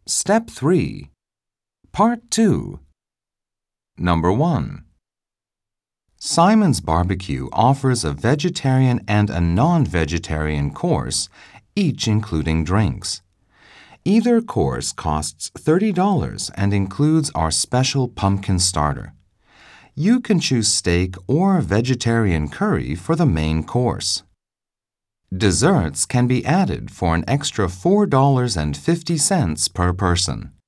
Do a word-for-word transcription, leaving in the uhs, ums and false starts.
Step three. Part two. Number one. Simon's Barbecue offers a vegetarian and a non-vegetarian course, each including drinks. Either course costs thirty dollars and includes our special pumpkin starter. You can choose steak or vegetarian curry for the main course. Desserts can be added for an extra four dollars and fifty cents per person.